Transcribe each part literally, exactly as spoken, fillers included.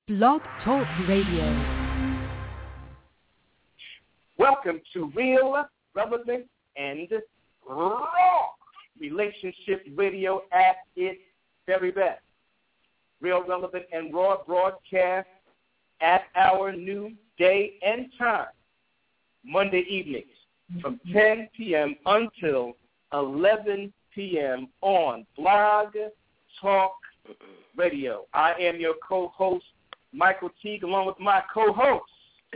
Blog Talk Radio. Welcome to Real, Relevant, and Raw Relationship Radio at its very best. Real, Relevant, and Raw broadcast at our new day and time, Monday evenings from ten p.m. until eleven p.m. on Blog Talk Radio. I am your co-host, Michael Teague, along with my co-host.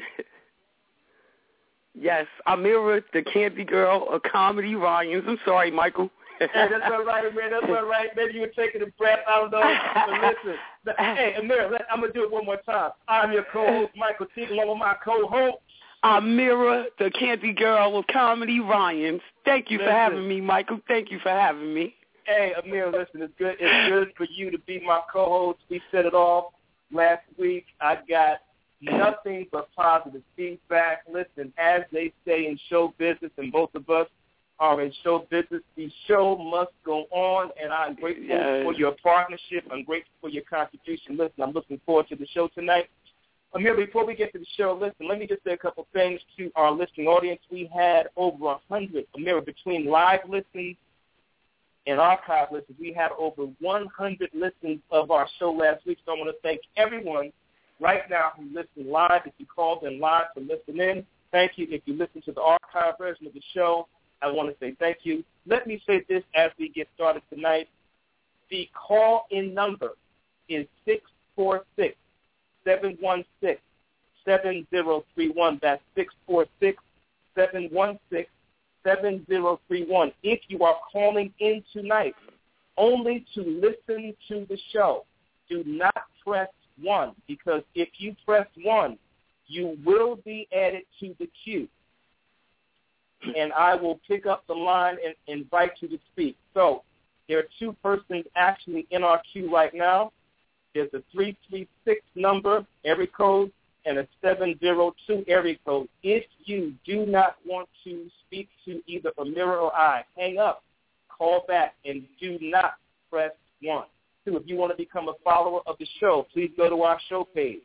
Yes, Amira, the Candy Girl of Comedy Ryan's. I'm sorry, Michael. Hey, that's all right, man. That's all right. Maybe you were taking a breath. I don't know. But listen. Hey, Amira, let, I'm going to do it one more time. I'm your co-host, Michael Teague, along with my co-host. Amira, the Candy Girl of Comedy Ryan's. Thank you listen. for having me, Michael. Thank you for having me. Hey, Amira, listen, it's good. It's good for you to be my co-host. We set it off last week. I got nothing but positive feedback. Listen, as they say in show business, and both of us are in show business, the show must go on, and I'm grateful yes. for your partnership. I'm grateful for your contribution. Listen, I'm looking forward to the show tonight. Amir, before we get to the show, listen, let me just say a couple things to our listening audience. We had over one hundred, Amir, between live listens and archive listens, we had over one hundred listens of our show last week, so I want to thank everyone right now who listened live. If you called in live to listen in, thank you. If you listen to the archive version of the show, I want to say thank you. Let me say this as we get started tonight. The call-in number is six four six, seven one six, seven zero three one. That's six four six, seven one six, seven zero three one. If you are calling in tonight only to listen to the show, do not press one, because if you press one, you will be added to the queue, and I will pick up the line and invite you to speak. So there are two persons actually in our queue right now. There's a three three six number, area code, and a seven zero two area code. If you do not want to speak to either Amira or I, hang up, call back, and do not press one. Two, if you want to become a follower of the show, please go to our show page,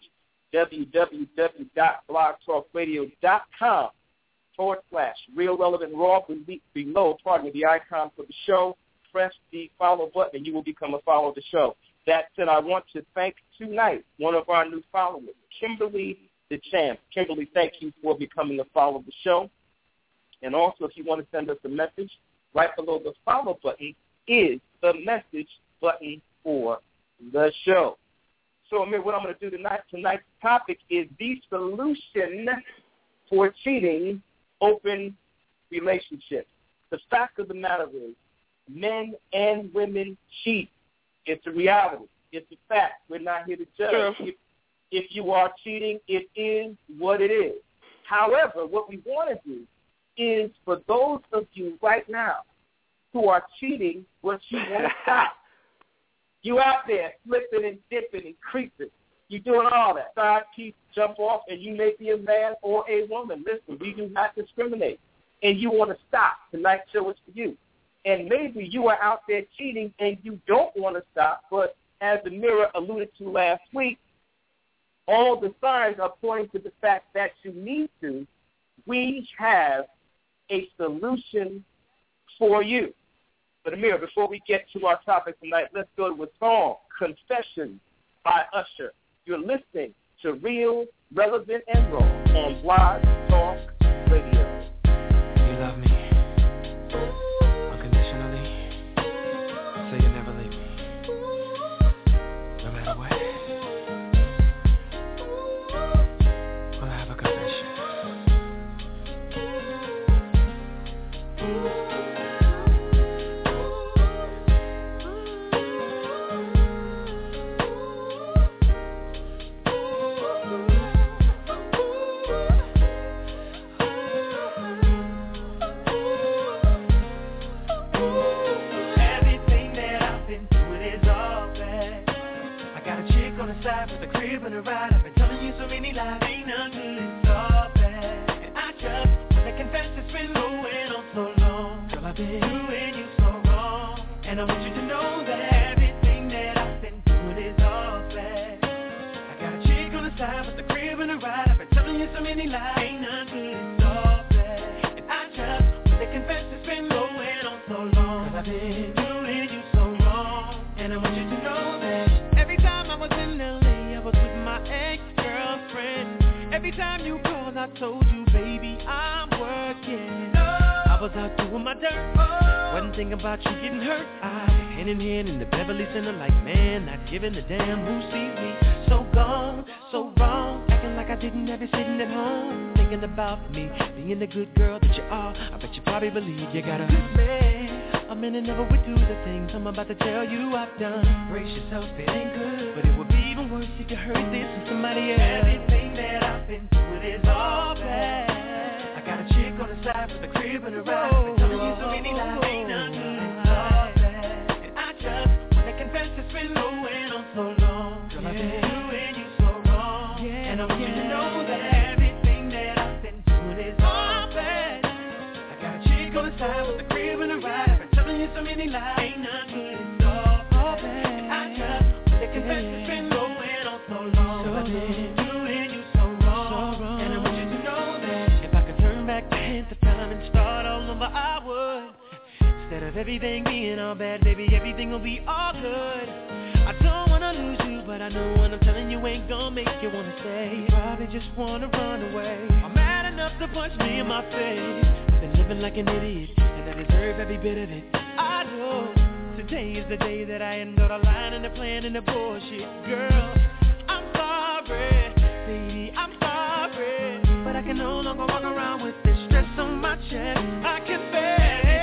www.blogtalkradio.com forward slash Real Relevant Raw. Below, pardon me, the icon for the show, press the follow button, and you will become a follower of the show. That said, I want to thank tonight one of our new followers, Kimberly the Champ. Kimberly, thank you for becoming a follower of the show. And also, if you want to send us a message, right below the follow button is the message button for the show. So, Amir, what I'm going to do tonight, tonight's topic is the solution for cheating open relationships. The fact of the matter is, men and women cheat. It's a reality. It's a fact. We're not here to judge. Sure. If, if you are cheating, it is what it is. However, what we want to do is for those of you right now who are cheating, what you want to stop. You out there slipping and dipping and creeping. You're doing all that. Side piece, jump off, and you may be a man or a woman. Listen, we do not discriminate. And you want to stop. Tonight's show is for you. And maybe you are out there cheating and you don't want to stop, but as the Mirror alluded to last week, all the signs are pointing to the fact that you need to. We have a solution for you. But Amir, before we get to our topic tonight, let's go to a song, Confession by Usher. You're listening to Real, Relevant, and Raw on Blog Talk Radio. You love me unconditionally, so you never leave me, no matter what. Wanna have a confession. With the crib and a ride, I've been telling you so many lies, ain't none good, it's all bad. And I just wanna confess it's been going on so long. Girl, I've been doing you so wrong, and I want you to know that everything that I've been doing is all bad. I got a chick the side with the crib and the ride. I've been telling you so many lies, ain't none good, it's all bad. And I just want to confess it's been going on so long. Cause I've been doing you so wrong. And I want you to know that every time I was in L A, I was with my ex-girlfriend. Every time you called, I told you, baby, I'm working. I was out doing my dirt. One thing about you getting hurt. I was hand in hand in the Beverly Center like, man, not giving a damn who sees me. So gone, so wrong, acting like I didn't have you sitting at home, thinking about me, being the good girl that you are. I bet you probably believe you got a good man. A minute never would do the things I'm about to tell you I've done. Brace yourself, it ain't good, but it would be even worse if you heard this from somebody else. Everything that I've been doing is all bad. I got a chick on the side with a crib and a ride. Been telling you so many lies, ain't none good, it's all bad. And I just wanna confess it's been going on so long. Girl, I've been doing you so wrong. And I want you to know that everything that I've been doing is all bad. I got a chick on the side with a crib and a ride. I've been telling you so many lies, ain't none good, it's all bad. And I just wanna confess it's been going on so long. Girl, I've been doing you so wrong. And I want you to know that if I could turn back the hands of time and start all over, I would. Instead of everything being all bad, baby, everything will be all good. I don't wanna lose you, but I know what I'm telling you ain't gonna make you wanna stay. You probably just wanna run away. I'm mad enough to punch me in my face. I've been living like an idiot, and I deserve every bit of it. I know today is the day that I end all the lying and the plan and the bullshit. Girl, I'm sorry, baby, I'm sorry, but I can no longer walk around with this stress on my chest. I can bear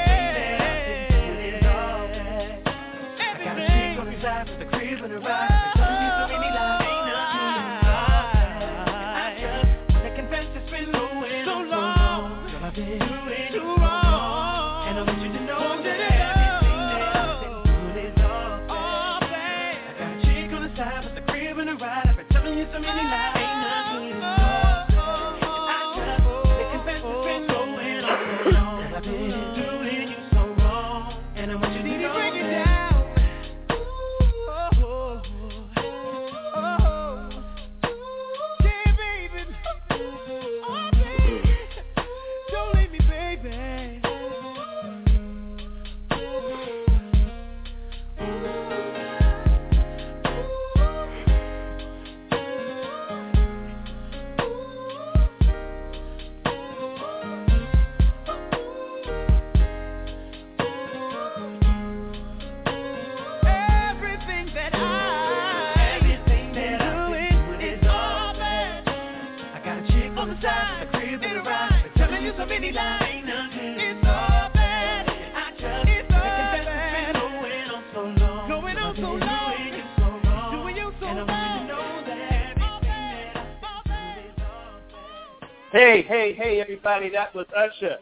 with the crib and the ride. I've been telling you so many lies, ain't nothing I just wanna confess it's been going so long. Girl, I've been doing you wrong. And I want you to know that everything that I've been doing is all bad. I got a chick on the side with the crib and the ride. I've been telling you so many lies, ain't nothing it's all bad. And I just wanna confess it's been going on so long. Girl, I've been doing you so wrong. And I want you to know that. Hey, hey, hey, everybody, that was Usher.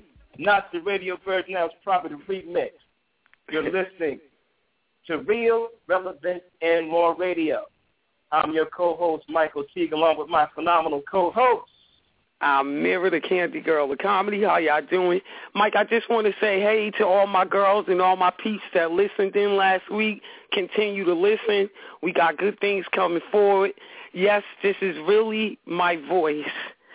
Not the radio version, that was probably the remix. You're listening to Real, Relevant, and More Radio. I'm your co-host, Michael Teague, along with my phenomenal co-host. I'm Mira, the Candy Girl of Comedy. How y'all doing? Mike, I just want to say hey to all my girls and all my peeps that listened in last week. Continue to listen. We got good things coming forward. Yes, this is really my voice.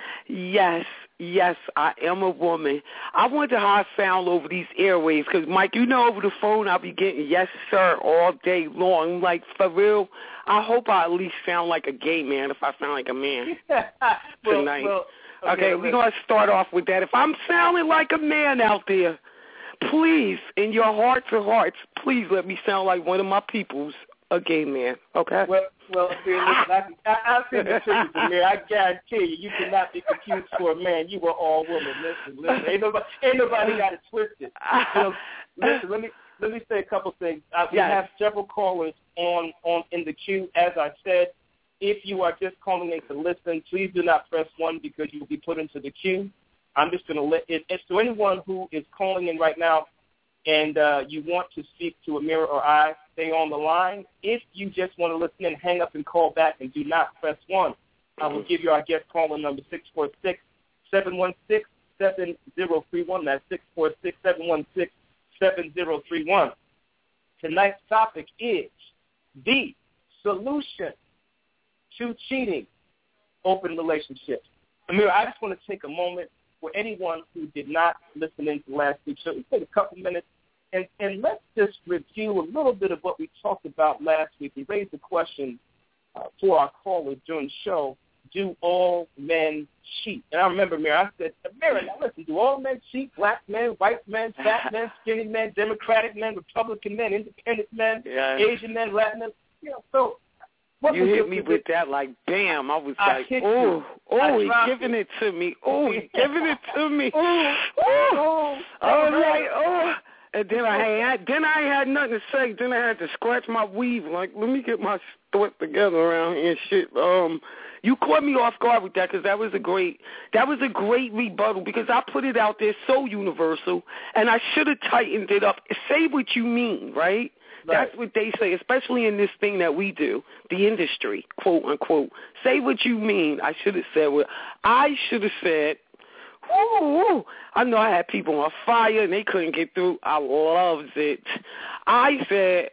Yes, yes, I am a woman. I wonder how I sound over these airwaves because, Mike, you know over the phone I'll be getting yes, sir, all day long. I'm like, for real, I hope I at least sound like a gay man if I sound like a man well, tonight. Well, okay, okay we're going to start off with that. If I'm sounding like a man out there, please, in your hearts of hearts, please let me sound like one of my peoples, a gay man, okay? Well, well, see, listen, I, I, I see the truth is, Amir. I guarantee you, you cannot be confused for a man. You were all women. Listen, listen. Ain't nobody, ain't nobody got it twisted. So, listen, let me let me say a couple things. Uh, we yes. have several callers on, on in the queue. As I said, if you are just calling in to listen, please do not press one because you will be put into the queue. I'm just going to let it. It's to anyone who is calling in right now and uh, you want to speak to Amira or I, stay on the line. If you just want to listen in, hang up and call back and do not press one. I will give you our guest caller number, six four six, seven one six, seven zero three one. That's six four six, seven one six, seven zero three one. Tonight's topic is the solution to cheating open relationships. Amir, I just want to take a moment for anyone who did not listen in to last week. So let's take a couple minutes and, and let's just review a little bit of what we talked about last week. We raised the question uh, for our callers during the show, do all men cheat? And I remember, Amir, I said, Amir, now listen, do all men cheat? Black men, white men, fat men, skinny men, Democratic men, Republican men, independent men, yeah. Asian men, Latin men. You know, so what you hit me with that like, bam. I was I like, oh, oh, he's giving it. it to me. Oh, he's giving it to me. Oh, oh, I was like, oh. And then I had, then I had nothing to say. Then I had to scratch my weave. Like, let me get my thoughts together around here and shit. Um, you caught me off guard with that because that was a great, that was a great rebuttal because I put it out there so universal, and I should have tightened it up. Say what you mean, right? Right. That's what they say, especially in this thing that we do, the industry, quote unquote. Say what you mean. I should have said what I should have said. Ooh, I know I had people on fire and they couldn't get through. I loved it. I said,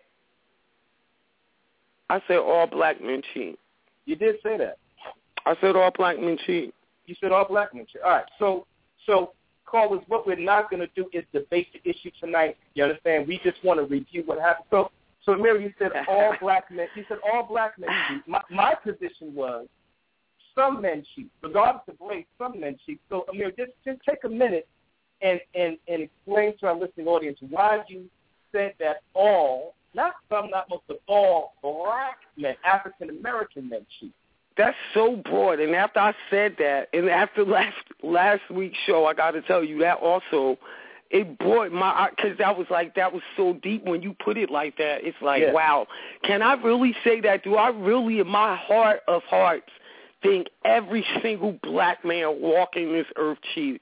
I said all black men cheat. You did say that. I said all black men cheat. You said all black men cheat. All right. So, so callers, what we're not going to do is debate the issue tonight. You understand? We just want to review what happened. So, so Mary, you said all black men. You said all black men cheat. My, my position was some men cheat, regardless of race. Some men cheat. So, Amir, just just take a minute and and and explain to our listening audience why you said that all, not some, not most, but all black men, African American men cheat. That's so broad, and after I said that, and after last last week's show, I got to tell you that also, it brought my, because that was like, that was so deep when you put it like that. It's like, yeah. wow, can I really say that? Do I really, in my heart of hearts, think every single black man walking this earth cheated?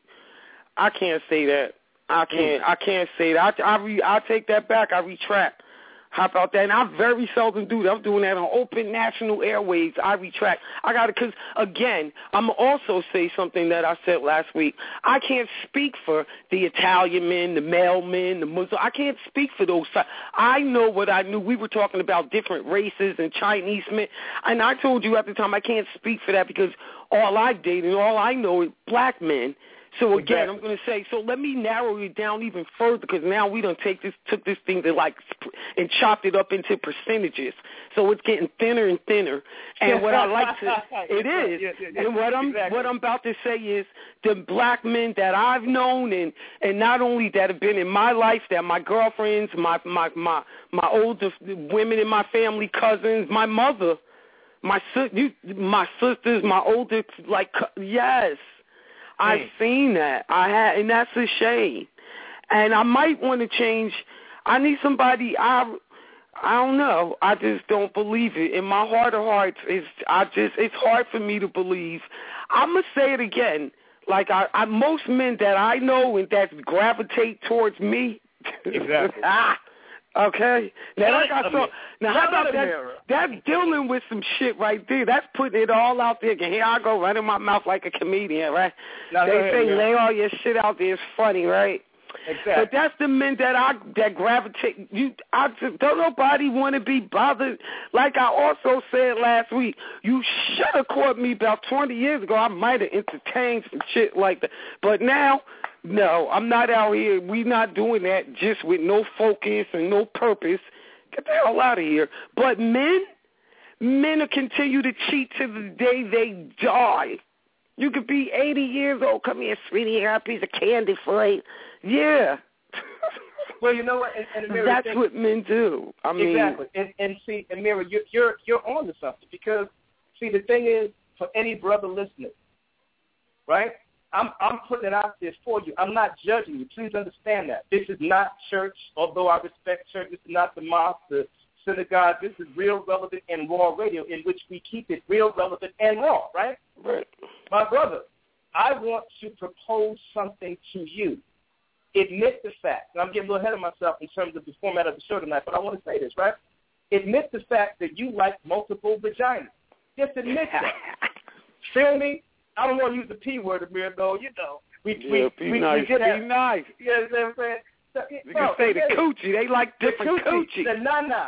I can't say that. I can't. I can't say that. I I, re, I take that back. I retract. How about that? And I very seldom do that. I'm doing that on open national airways. I retract. I got to, because, again, I'm going to also say something that I said last week. I can't speak for the Italian men, the male men, the Muslim. I can't speak for those. I know what I knew. We were talking about different races and Chinese men. And I told you at the time I can't speak for that because all I date and all I know is black men. So, again, exactly. I'm going to say, so let me narrow it down even further because now we done take this, took this thing to like and chopped it up into percentages. So it's getting thinner and thinner. And what I like to, it is. Yeah, yeah, yeah. And what I'm, exactly. what I'm about to say is the black men that I've known and, and not only that have been in my life, that my girlfriends, my, my, my, my older women in my family, cousins, my mother, my, you, my sisters, my older, like, yes. I've seen that. I had, and that's a shame. And I might want to change. I need somebody. I, I don't know. I just don't believe it. In my heart of hearts, it's I just it's hard for me to believe. I'm gonna say it again. Like I, I most men that I know and that gravitate towards me. Exactly. ah, okay. Now I got so. Now how about that? That's dealing with some shit right there. That's putting it all out there. Here I go running my mouth like a comedian, right? Now, they ahead, say man. lay all your shit out there. It's funny, right? Exactly. But that's the men that I that gravitate. You, I just, don't nobody want to be bothered. Like I also said last week, you should have caught me about twenty years ago. I might have entertained some shit like that. But now, no, I'm not out here. We not doing that just with no focus and no purpose. Get the hell out of here. But men, men will continue to cheat to the day they die. You could be eighty years old. Come here, sweetie. I got a piece of candy for you. Yeah. Well, you know what? And, and Amira, that's think, what men do. I mean, exactly. And, and see, Amira, you're you're you're on to something because see, the thing is, for any brother listening, right? I'm I'm putting it out there for you. I'm not judging you. Please understand that this is not church. Although I respect church, this is not the mosque, the synagogue. This is real, relevant, and raw radio, in which we keep it real, relevant, and raw. Right? Right. My brother, I want to propose something to you. Admit the fact, and I'm getting a little ahead of myself in terms of the format of the show tonight, but I want to say this, right? Admit the fact that you like multiple vaginas. Just admit that. Feel me? I don't want to use the P word, Amir, though. You know, we yeah, we be we, nice. we did have, be nice. You know what I'm saying? So, you bro, can say the coochie. They like different the coochie. coochie. The nana.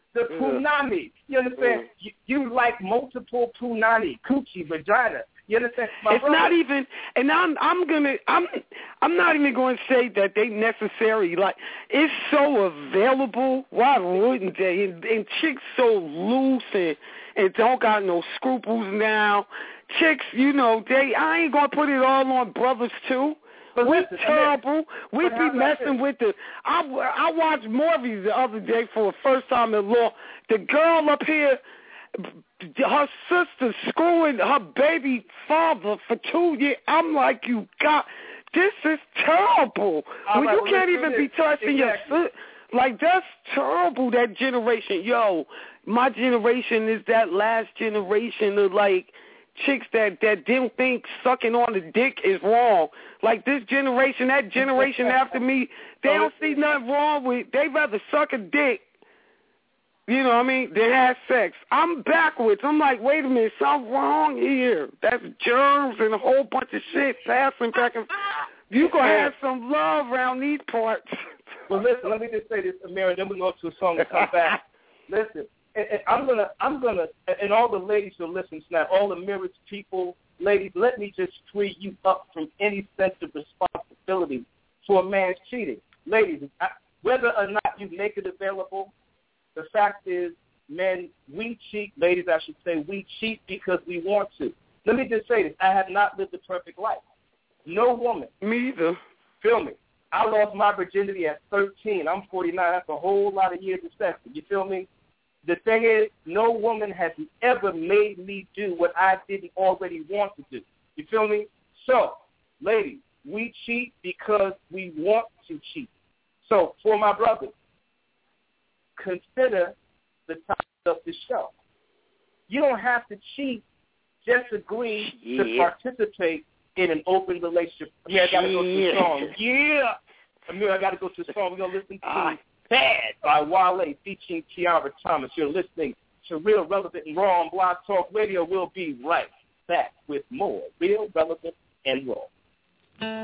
the punani. You understand? Mm. You, you like multiple punani, coochie, vagina. You understand? My it's brother, not even, and I'm I'm gonna I'm I'm not even going to say that they necessary. Like, it's so available. Why wouldn't they? And, and chicks so loose and and don't got no scruples now. Chicks, you know, they I ain't gonna put it all on brothers too. But we listen, terrible. We but be messing with the. I I watched movies the other day for the first time in law. The girl up here, her sister screwing her baby father for two years. I'm like, you got this is terrible. All When right, you well, can't even be touching exactly. your sister. Like, that's terrible, that generation. Yo, my generation is that last generation of, like, chicks that, that didn't think sucking on the dick is wrong. Like, this generation, that generation after me, they don't see nothing wrong with it. They rather suck a dick, you know what I mean, than have sex. I'm backwards. I'm like, wait a minute, something wrong here. That's germs and a whole bunch of shit passing back and forth. You going to have some love around these parts. Well, listen, let me just say this, Amira, then we go to a song and come back. Listen, and, and I'm going to, I'm gonna, and all the ladies who listen tonight, all the Mirrors people, ladies, let me just free you up from any sense of responsibility for a man's cheating. Ladies, I, whether or not you make it available, the fact is, men, we cheat. Ladies, I should say, we cheat because we want to. Let me just say this. I have not lived a perfect life. No woman. Me either. Feel me? I lost my virginity at thirteen. I'm forty-nine. That's a whole lot of years of sex. You feel me? The thing is, no woman has ever made me do what I didn't already want to do. You feel me? So, ladies, we cheat because we want to cheat. So, for my brothers, consider the topic of the show. You don't have to cheat. Just agree yeah. to participate in an open relationship. I mean, I got to go to the song. Yeah. I mean, I got to go to the song. We're going to listen to uh, Bad by Wale featuring Tiara Thomas. You're listening to Real, Relevant, and Raw on Blog Talk Radio. We'll be right back with more Real, Relevant, and Raw.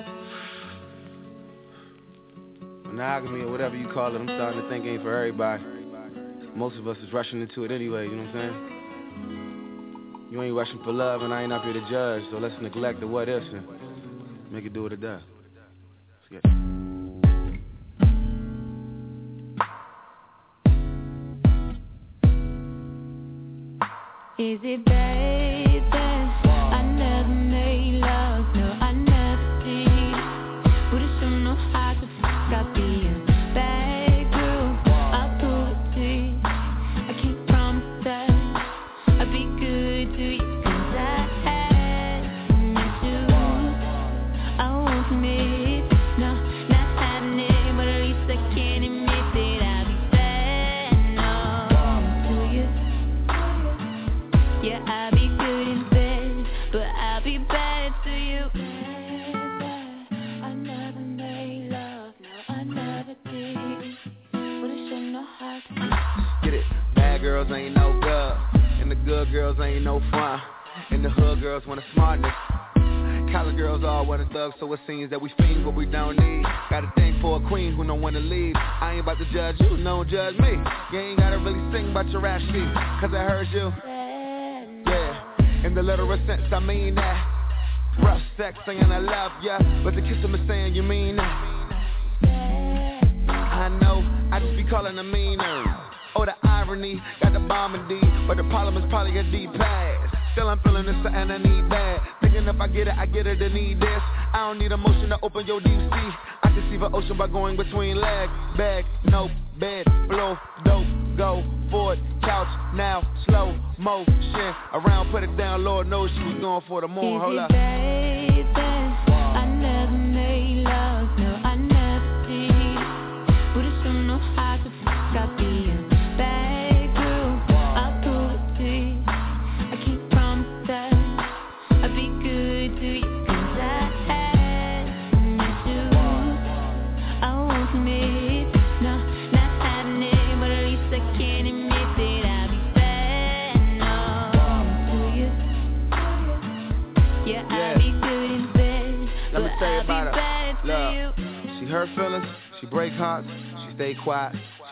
Monogamy or whatever you call it, I'm starting to think ain't for everybody. Most of us is rushing into it anyway, you know what I'm saying? You ain't rushing for love, and I ain't up here to judge, so let's neglect the what ifs and make it do what it does. Let's get it. Is it baby? I never made love, no, I never did. Would've shown no how to fuck up being bad girl. I'll pull it teeth. I can't promise that I'll be good to you, 'cause I had some issues. I won't admit, no, not happening, but at least I can admit that I'll be bad, no, to you. Yeah, I'll be good in bed, but I'll be bad to you. I never made love, no, I never did. But it should know how to get it. Bad girls ain't no good, and the good girls ain't no fun, and the hood girls want a smartness. College girls all want a thug, so it seems that we fiend what we don't need. Got a thing for a queen who don't want to leave. I ain't about to judge you, don't judge me. You ain't gotta really sing about your ass sheet, 'cause I heard you. In the literal sense, I mean that. Rough sex saying I love ya, but the kiss him is saying you mean that. I know, I just be calling a meaner. Oh, the irony, got the bomb in D, but the problem is probably a D pass. Still I'm feeling this and I need that. Thinking if I get it, I get it, I need this. I don't need emotion to open your deep sea. I can see the ocean by going between legs. Bag, no, bed, blow, dope, go, forward, couch, now, slow, motion. Around, put it down, Lord knows she was going for the moon. Hold up. Baby, I never made love, no, I never did. Would've shown no how to fuck up being bad girl. I'll pull it teeth. I can't promise that I'll be good to you, 'cause I had some issues. I won't admit, no, not happening, but at least I can admit that I'll be bad, no, to you. Yeah, I'll be good in bed, Let me but tell you I'll about be her. bad to Look, you. she hurt feelings, she break hearts, she stay quiet, she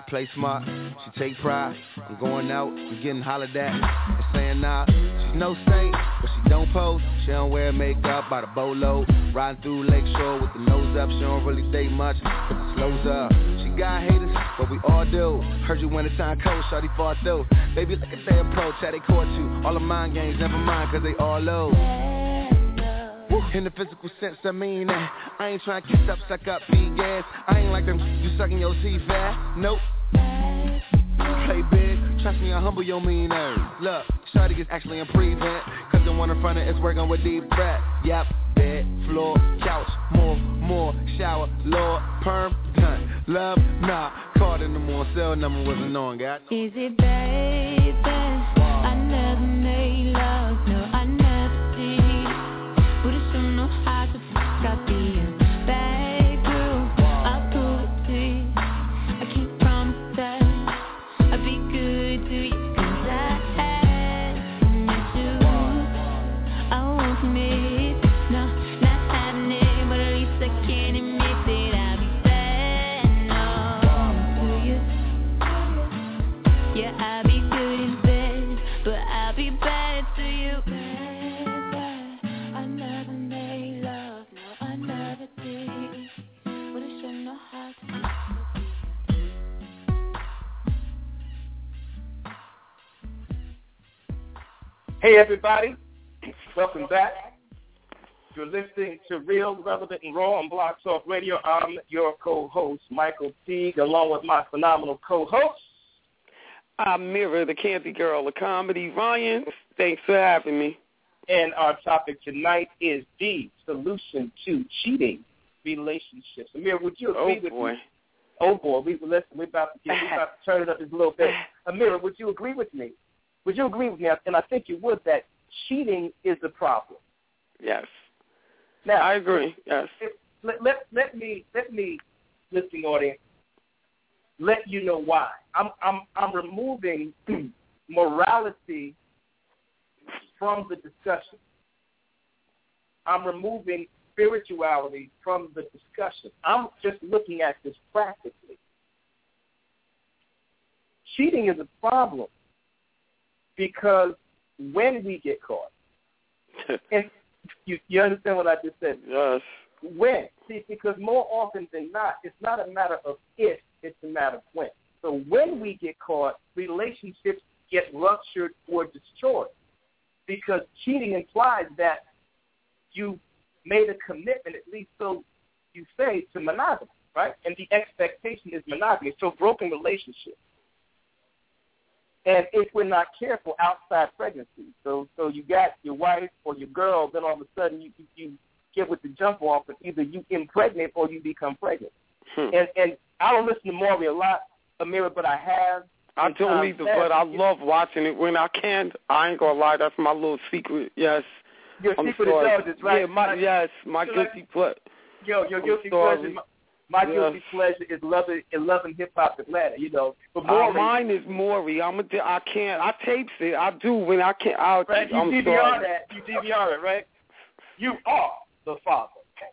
She play smart, she take pride. I'm going out, I'm getting hollered at. And saying nah, she's no saint, but she don't pose. She don't wear makeup by the boatload. Riding through Lakeshore with the nose up. She don't really date much, but the slows up. She got haters, but we all do. Heard you when the time cold, shawty fought through. Baby, look at their approach, how they caught you. All the mind games, never mind, cause they all low. In the physical sense, I mean that. I ain't trying to kiss up, suck up, feed gas. I ain't like them, you sucking your teeth fast. Nope. Play big, trust me, I humble your mean ass. Look, shawty is actually in prevent, cause the one in front of it's working with deep breath. Yep, bed, floor, couch, more, more, shower, Lord, perm, done. Love, nah, called in the morning, cell number wasn't known, got no. Easy, baby, I never made love, no, I never did. But it's don't know how to fuck, I be in back room, I'll prove it to you. I can't promise that I'll be good to you, cause I had you too. I won't commit, no, not having it, but at least I can admit that I'll be bad, no, to you. Yeah, I'll be good in bed, but I'll be bad to you. Bad, bad. I never made love, no, I never did. But I sure know how to. Hey, everybody. Welcome back. You're listening to Real, Relevant, and Raw on Blog Talk Radio. I'm your co-host, Michael Teague, along with my phenomenal co-host. I'm Mira, the Candy Girl of Comedy. Ryan, thanks for having me. And our topic tonight is the solution to cheating relationships. Amir, would you agree oh, with boy. me? Oh, boy. We, listen, we're about, to get, we're about to turn it up just a little bit. Amir, would you agree with me? Would you agree with me? And I think you would, that cheating is the problem. Yes. Now, I agree, yes. If, let, let, let me, let me, listening audience, let you know why. I'm, I'm, I'm removing morality from the discussion. I'm removing spirituality from the discussion. I'm just looking at this practically. Cheating is a problem because when we get caught, and you, you understand what I just said? Yes. When. See, because more often than not, it's not a matter of if, it's a matter of when. So when we get caught, relationships get ruptured or destroyed because cheating implies that you made a commitment, at least so you say, to monogamy, right? And the expectation is monogamy. So broken relationships. And if we're not careful, outside pregnancy. So so you got your wife or your girl, then all of a sudden you, you, you get with the jump off, but either you impregnate or you become pregnant. Hmm. And and I don't listen to Maury a lot, Amira, but I have. I don't either, but I love watching it when I can. I ain't gonna lie, that's my little secret. Yes. Your I'm secret sorry. indulgence, right? Yeah, my, yes, my so guilty pleasure. Yo, your I'm guilty sorry. pleasure. My, my yes. guilty pleasure is loving and loving hip hop Atlanta. You know, but uh, Maury, mine is Maury. I'm a. I can't. I tapes it. I do when I can't. I'll, right? You I'm D V R sorry. that. You D V R it, right? You are the father.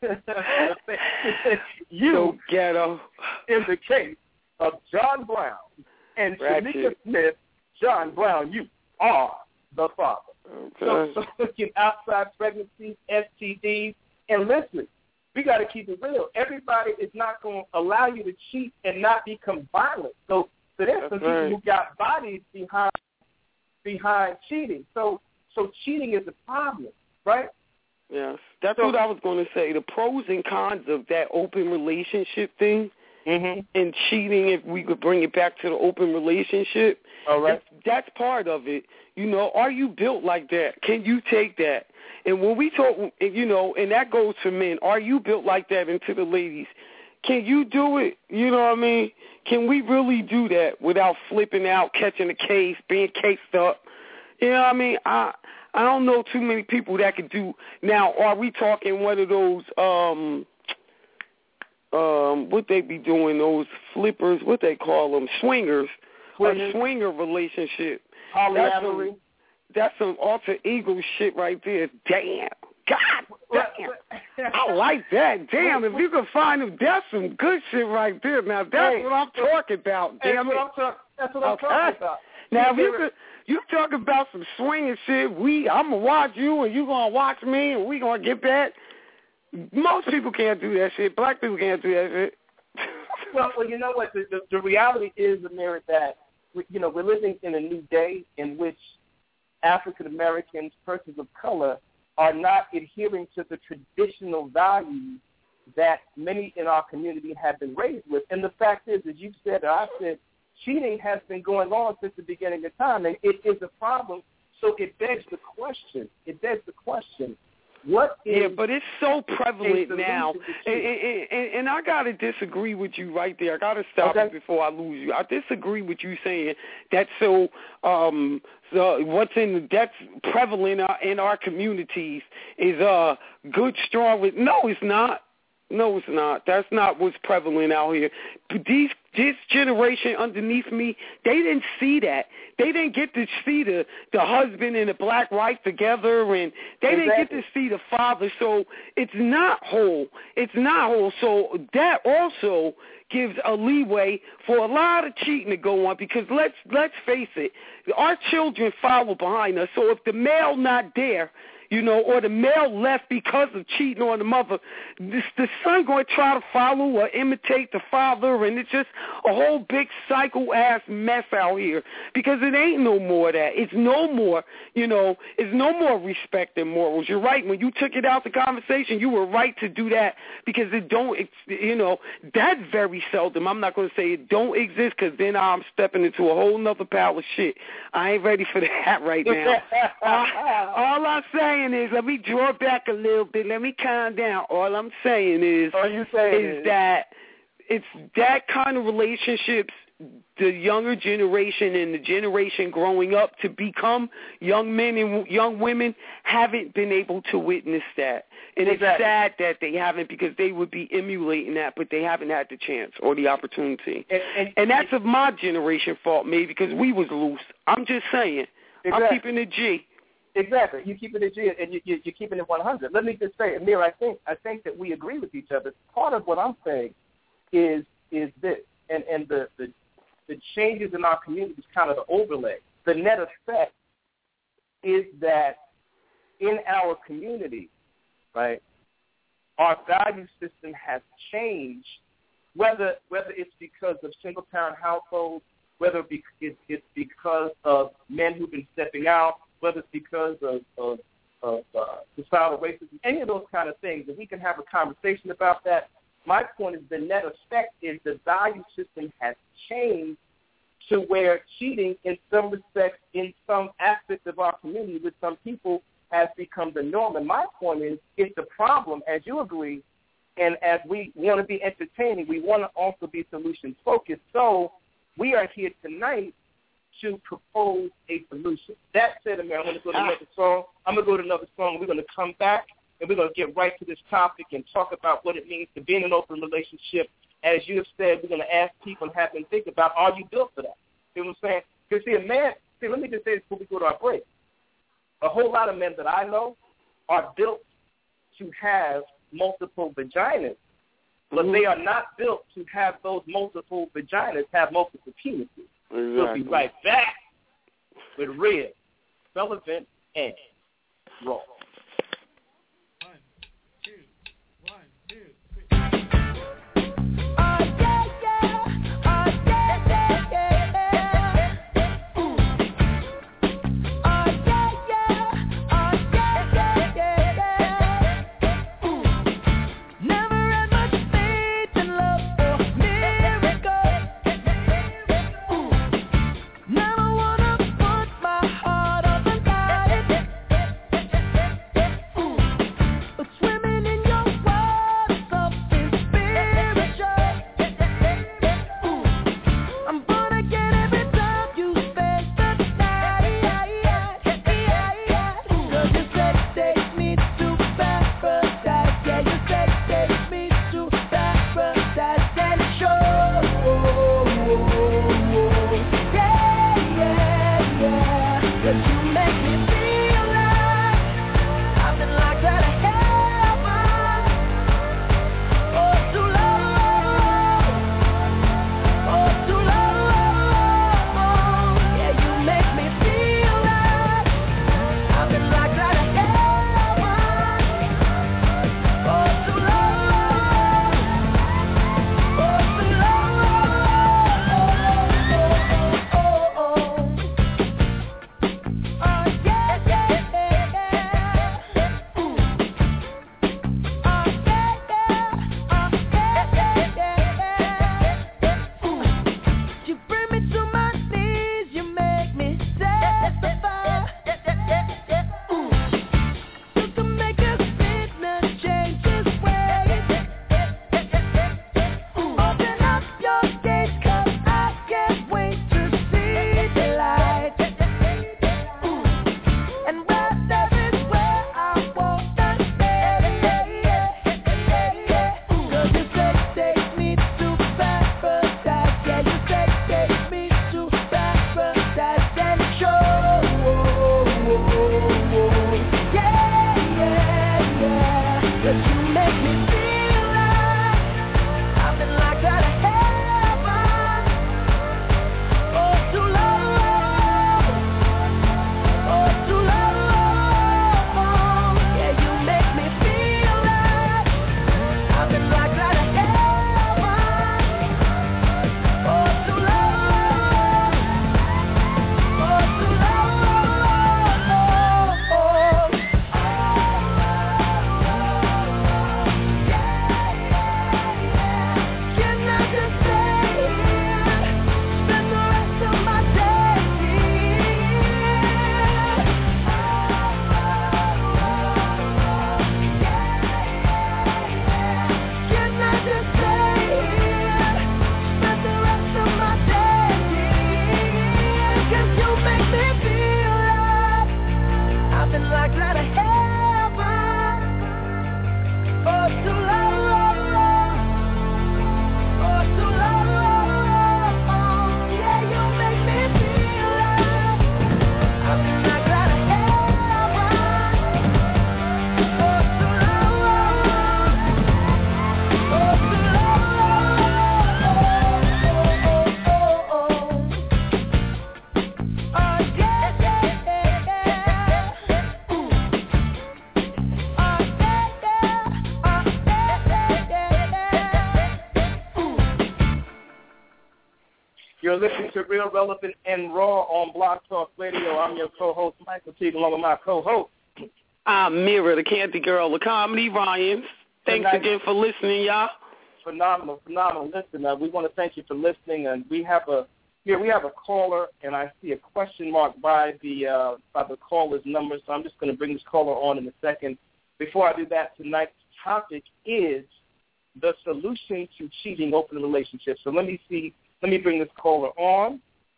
you so ghetto. In the case of John Brown and Ratchet. Shanika Smith, John Brown, you are the father. Okay. So, so looking outside pregnancies, S T Ds, and listen, we got to keep it real. Everybody is not going to allow you to cheat and not become violent. So, so there's some That's right. people who got bodies behind behind cheating. So, so cheating is a problem, right? Yes, that's so, what I was going to say. The pros and cons of that open relationship thing mm-hmm. and cheating, if we could bring it back to the open relationship, all right. That's part of it. You know, are you built like that? Can you take that? And when we talk, you know, and that goes for men, are you built like that? And to the ladies, can you do it? You know what I mean? Can we really do that without flipping out, catching a case, being cased up? You know what I mean? I I don't know too many people that could do. Now, are we talking one of those, um, um, what they be doing, those flippers, what they call them, swingers, a swinger relationship? Polyamory. That's some alter ego shit right there. Damn. God damn. I like that. Damn, if you can find them, that's some good shit right there. Now, that's hey, what I'm talking about. Damn that's it. What I'm talk- that's what I'm okay. talking about. Now, if you could, you talking about some swinging shit, we, I'm going to watch you and you going to watch me and we going to get back. Most people can't do that shit. Black people can't do that shit. well, well, you know what? The, the, the reality is, Amir, that, you know, we're living in a new day in which African Americans, persons of color, are not adhering to the traditional values that many in our community have been raised with. And the fact is, as you said, or I said, cheating has been going on since the beginning of time, and it is a problem. So it begs the question. It begs the question. What is yeah, but it's so prevalent now, and, and, and, and I got to disagree with you right there. I got to stop okay. you before I lose you. I disagree with you saying that's so, um, so what's in, that's prevalent in our, in our communities is uh, good, strong, with, no, it's not. No, it's not. That's not what's prevalent out here. These this generation underneath me, they didn't see that. They didn't get to see the, the husband and the black wife together, and they exactly. didn't get to see the father. So it's not whole. It's not whole. So that also gives a leeway for a lot of cheating to go on, because let's let's face it, our children follow behind us. So if the male not there, you know, or the male left because of cheating on the mother, this, the son going to try to follow or imitate the father, and it's just a whole big psycho-ass mess out here, because it ain't no more of that. It's no more, you know, it's no more respect and morals. You're right. When you took it out the conversation, you were right to do that, because it don't, it's, you know, that's very seldom. I'm not going to say it don't exist, because then I'm stepping into a whole nother pile of shit. I ain't ready for that right now. uh, all I'm saying is, let me draw back a little bit. Let me calm down. All I'm saying is, All you saying is, is that it's that kind of relationships the younger generation and the generation growing up to become young men and young women haven't been able to witness that. And exactly. it's sad that they haven't, because they would be emulating that, but they haven't had the chance or the opportunity. And, and, and that's of my generation fault, maybe, because we was loose. I'm just saying. Exactly. I'm keeping it G. Exactly. You keep it at G, and you, you, you're keeping it one hundred. Let me just say, Amir, I think I think that we agree with each other. Part of what I'm saying is is this, and, and the, the the changes in our community is kind of the overlay. The net effect is that in our community, right, our value system has changed, whether whether it's because of single-parent households, whether it's because of men who've been stepping out, whether it's because of, of, of uh, societal racism, any of those kind of things, and we can have a conversation about that. My point is the net effect is the value system has changed to where cheating in some respects, in some aspects of our community with some people, has become the norm. And my point is, it's the problem, as you agree, and as we want to be entertaining, we want to also be solution-focused. So we are here tonight to propose a solution. That said, Amir, I'm going to go to another song. I'm going to go to another song. We're going to come back, and we're going to get right to this topic and talk about what it means to be in an open relationship. As you have said, we're going to ask people and have them think about, are you built for that? You know what I'm saying? Because, see, a man, see, let me just say this before we go to our break. A whole lot of men that I know are built to have multiple vaginas, but mm-hmm. they are not built to have those multiple vaginas have multiple penises. Exactly. We'll be right back with Red, Sullivan, and Roll. One, two, one, two, three. Oh, yeah, yeah. Oh, yeah, yeah, yeah. Ooh. Oh, yeah, yeah. Oh, yeah, yeah, yeah. Ooh. Never had much faith in love or miracles. Ooh. Never wanna put my heart up and die. You're listening to Real Relevant and Raw on Blog Talk Radio. I'm your co-host, Michael T, along with my co-host. I'm Mira, the Candy Girl, the Comedy Ryan. Thanks Tonight, again for listening, y'all. Phenomenal, phenomenal. Listen, uh, we want to thank you for listening, and we have a here we have a caller, and I see a question mark by the uh, by the caller's number, so I'm just going to bring this caller on in a second. Before I do that, tonight's topic is the solution to cheating open relationships. So let me see. Let me bring this caller on.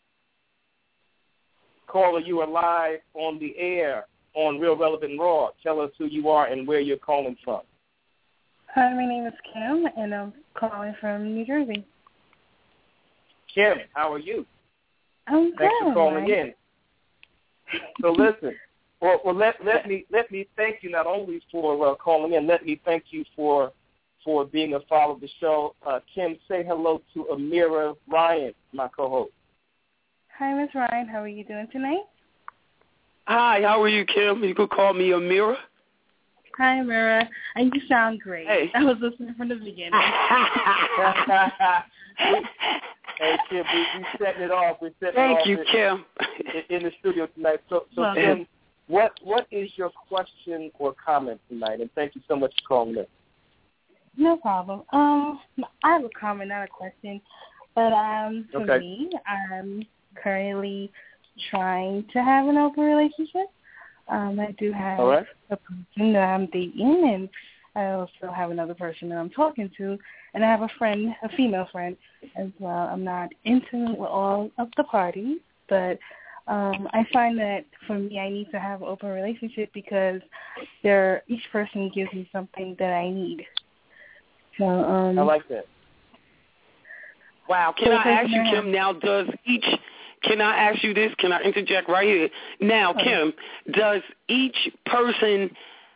Caller, you are live on the air on Real Relevant Raw. Tell us who you are and where you're calling from. Hi, my name is Kim, and I'm calling from New Jersey. Kim, how are you? I'm good. Thanks for calling Mike. in. So listen, well, well let, let me let me thank you not only for uh, calling in, let me thank you for for being a follower of the show. Uh, Kim, say hello to Amira Ryan, my co-host. Hi, Miss Ryan. How are you doing tonight? Hi, how are you, Kim? You could call me Amira. Hi, Amira. And you sound great. Hey. I was listening from the beginning. Hey, Kim, we, we setting it off. We're setting Thank it off you, in, Kim. in, in the studio tonight. So, so Well, Kim, what what is your question or comment tonight? And thank you so much for calling in. No problem. Um, I have a comment, not a question. But um, for Okay. me, I'm currently trying to have an open relationship. Um, I do have All right. a person that I'm dating, and I also have another person that I'm talking to, and I have a friend, a female friend as well. I'm not intimate with all of the parties, but um, I find that for me, I need to have an open relationship because they're, each person gives me something that I need. So um, I like that. Wow, can So I ask you, now- Kim, now does each, can I ask you this? Can I interject right here? Now, Okay. Kim, does each person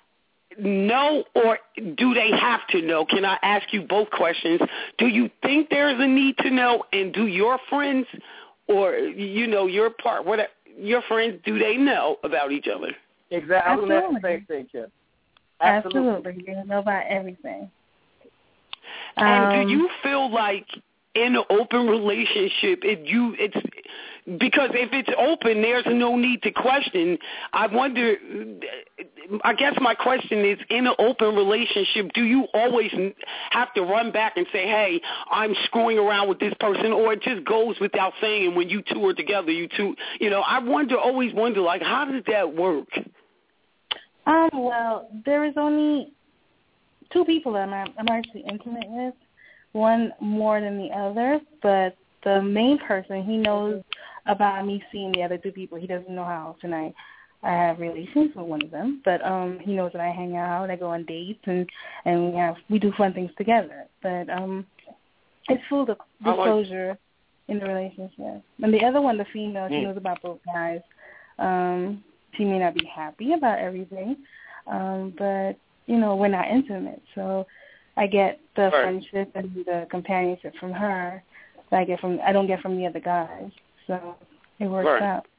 know or do they have to know? Can I ask you both questions? Do you think there's a need to know, and do your friends or, you know, your part, what your friends, do they know about each other? Exactly. I was going to ask the Absolutely. same thing, Kim. Absolutely. Absolutely. You're going to know about everything. And Um, do you feel like in an open relationship, it you it's because if it's open, there's no need to question. I wonder. I guess my question is: in an open relationship, do you always have to run back and say, "Hey, I'm screwing around with this person," or it just goes without saying when you two are together? You two, you know, I wonder, always wonder, like, how does that work? Um. Well, there is only two people that I'm, I'm actually intimate with, one more than the other, but the main person, he knows about me seeing the other two people. He doesn't know how tonight I have relations with one of them, but um, he knows that I hang out, I go on dates, and, and we have we do fun things together. But um, it's full of disclosure like- in the relationship. And the other one, the female, she Mm. knows about both guys. Um, she may not be happy about everything, um, but you know, we're not intimate, so I get the right. friendship and the companionship from her that I get from I don't get from the other guys. So it works right. out.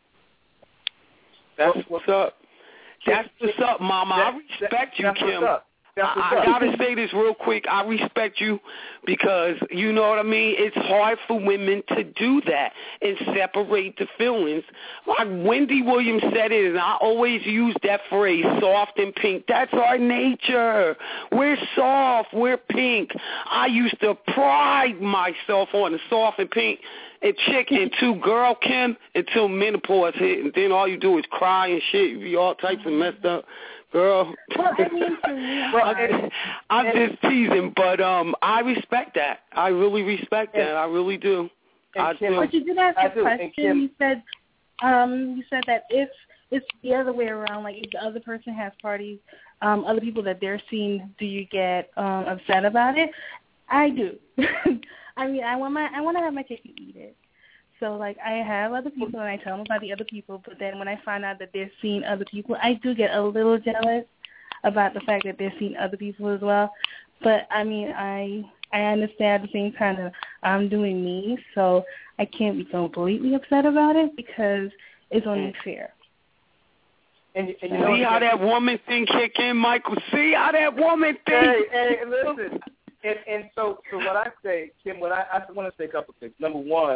That's what's up. That's what's up, Mama. That, I respect that, you, that's Kim. What's up. That's what's I, I up. gotta say this real quick. I respect you because you know what I mean. It's hard for women to do that and separate the feelings. Like Wendy Williams said it, and I always use that phrase, soft and pink. That's our nature. We're soft. We're pink. I used to pride myself on the soft and pink. A chick and two girl, Kim, until menopause hit, and then all you do is cry and shit. You be all types of messed up. Girl, Well, I mean, for me, Well, I'm, and- I'm and- just teasing, but um, I respect that. I really respect that. I really do. and I Kim, do. but you did ask I a do, and question. Kim- You said, um, you said that if it's the other way around, like if the other person has parties, um, other people that they're seeing, do you get um, upset about it? I do. I mean, I want my, I want to have my cake and eat it. So, like, I have other people, and I tell them about the other people, but then when I find out that they're seeing other people, I do get a little jealous about the fact that they're seeing other people as well. But, I mean, I I understand at the same time that I'm doing me, so I can't be completely upset about it because it's only fair. And, and you know, See how that woman thing kick in, Michael? See how that woman thing? Hey, hey, listen. And, and so, so what I say, Kim, what I, I want to say a couple things. Number one,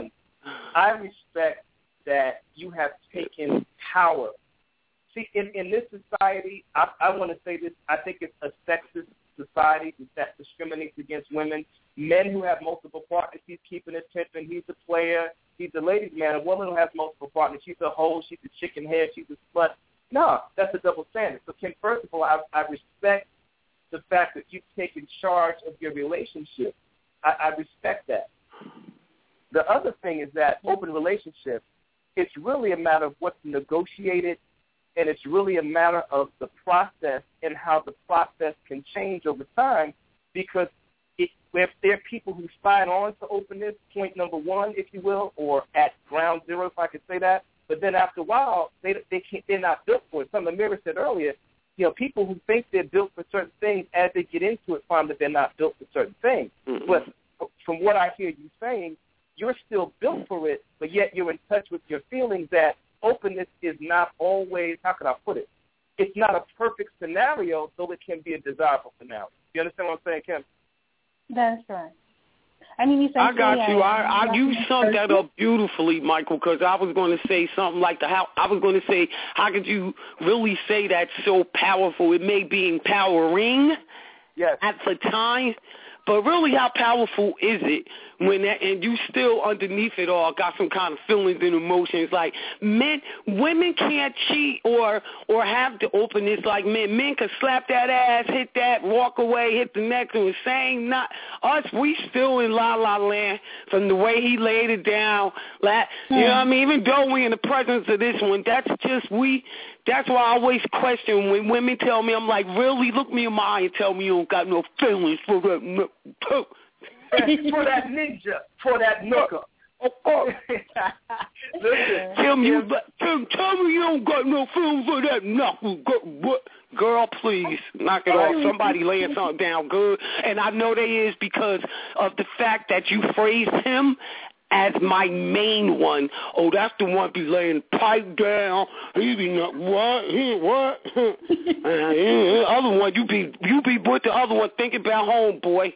I respect that you have taken power. See, in, in this society, I, I want to say this, I think it's a sexist society that discriminates against women. Men who have multiple partners, he's keeping it pimping, he's a player, he's a ladies' man. A woman who has multiple partners, she's a hoe, she's a chicken head, she's a slut. No, that's a double standard. So, Kim, first of all, I, I respect the fact that you've taken charge of your relationship. I, I respect that. The other thing is that open relationship, it's really a matter of what's negotiated, and it's really a matter of the process and how the process can change over time, because it, if there are people who sign on to openness, point number one, if you will, or at ground zero, if I could say that, but then after a while, they, they can't, they're not built for it. Something Amira said earlier, you know, people who think they're built for certain things, as they get into it, find that they're not built for certain things. Mm-hmm. But from what I hear you saying, you're still built for it, but yet you're in touch with your feelings that openness is not always, how can I put it? It's not a perfect scenario, though it can be a desirable scenario. You understand what I'm saying, Kim? That's right. I mean, I got you. I, I you summed that up beautifully, Michael, because I was going to say something like the how I was going to say, how could you really say that's so powerful? It may be empowering yes. at the time, but really, how powerful is it when that, and you still underneath it all got some kind of feelings and emotions? Like men, women can't cheat or or have the openness like men. Men can slap that ass, hit that, walk away, hit the next one. Same, not us. We still in La La Land from the way he laid it down. La, you know what I mean? Even though we in the presence of this one, that's just we. That's why I always question when women tell me, I'm like, really? Look me in my eye and tell me you don't got no feelings for that. No. For that ninja, for that nooker. Listen, tell me, you, tell, tell me you don't got no feelings for that knuckle. Girl, please, knock it off. Somebody laying something down good. And I know they is because of the fact that you phrased him as my main one. Oh, that's the one be laying pipe down. He be not what? He what? uh, yeah, other one, you be you be with the other one thinking about home, boy.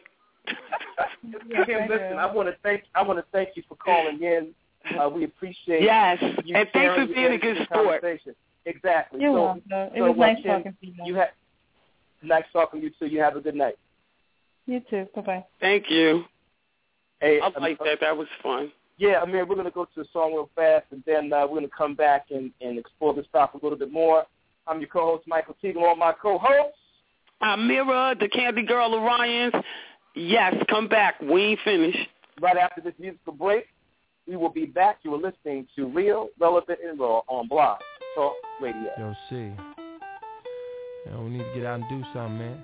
Kim, listen, I want to thank I want to thank you for calling in. Uh, we appreciate yes, you and thanks for being a good sport. Exactly. You're so, welcome. It so was nice Kim, talking to you. You have nice talking to you too. You have a good night. You too. Bye bye. Thank you. Hey, I like that. That was fun. Yeah, I mean, we're going to go to the song real fast, and then uh, we're going to come back and, and explore this topic a little bit more. I'm your co-host, Michael Teagle. All my co-hosts, Amira, the Candy Girl Orions. Yes, come back. We ain't finished. Right after this musical break, we will be back. You are listening to Real, Relevant, and Raw on Blog Talk Radio. Yo, see, yeah, we need to get out and do something, man.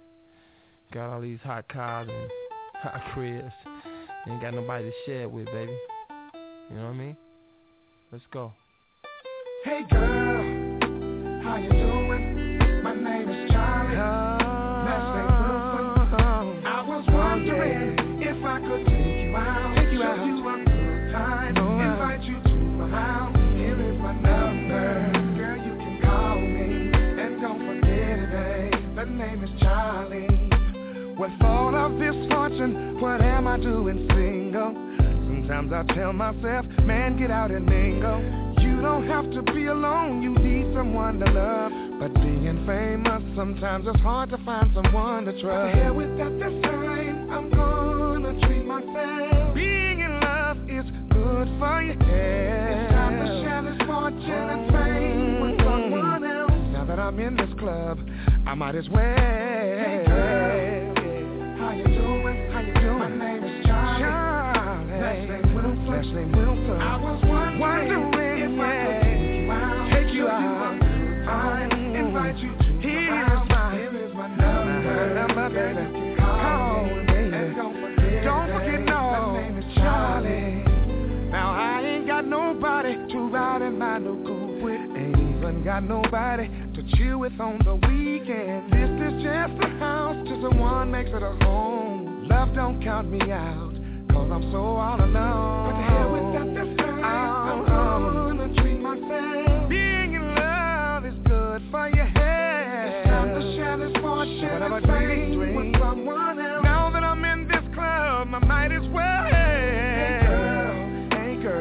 Got all these hot cars and hot cribs. Ain't got nobody to share it with, baby. You know what I mean? Let's go. Hey girl, how you doing? My name is Charlie. Last name Wilson. I was wondering if I could take you out, take you out, you a good time, oh, invite you to my house. Here is my number, girl. You can call me, and don't forget it, babe. The name is Charlie. With all of this fortune, what am I doing single? Sometimes I tell myself, man, get out and mingle. You don't have to be alone, you need someone to love. But being famous, sometimes it's hard to find someone to trust. But the hell with that this time, I'm gonna treat myself. Being in love is good for your head. It's time to share this fortune and fame with someone else. Now that I'm in this club, I might as well. Hey girl, how you doing? How you doing? My name is Charlie. Charlie. Last name Wilson. Last name Wilson. I was wondering, wondering if I could take you out. Take you out. I invite you to Here my house. My, Here is my number. number baby. Call me. And don't forget, don't forget no. My name is Charlie. Now I ain't got nobody to ride in my new coupe with. Ain't even got nobody to chill with on the weekend. This is just a house till someone makes it a home. Love don't count me out, cause I'm so all alone. What the hell with that this time? I'm gonna treat myself. Being in love is good for your head. It's time to share this fortune and fame with someone else. Now that I'm in this club, I might as well. Hey girl, hey girl,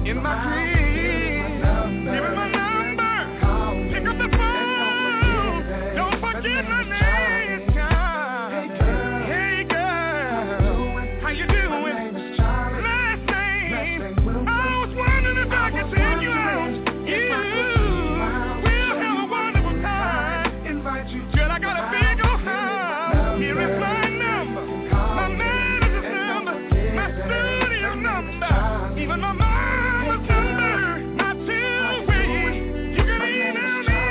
In my dreams, give me my number. Pick up the phone. Don't forget my name, girl. Hey girl, how you doing? Last name. I was wondering if I could take you out. You will have a wonderful time. Girl, I got a big old house. Here is my number. My manager's number. My studio number. Even my mama's number. My two-way. You can email me.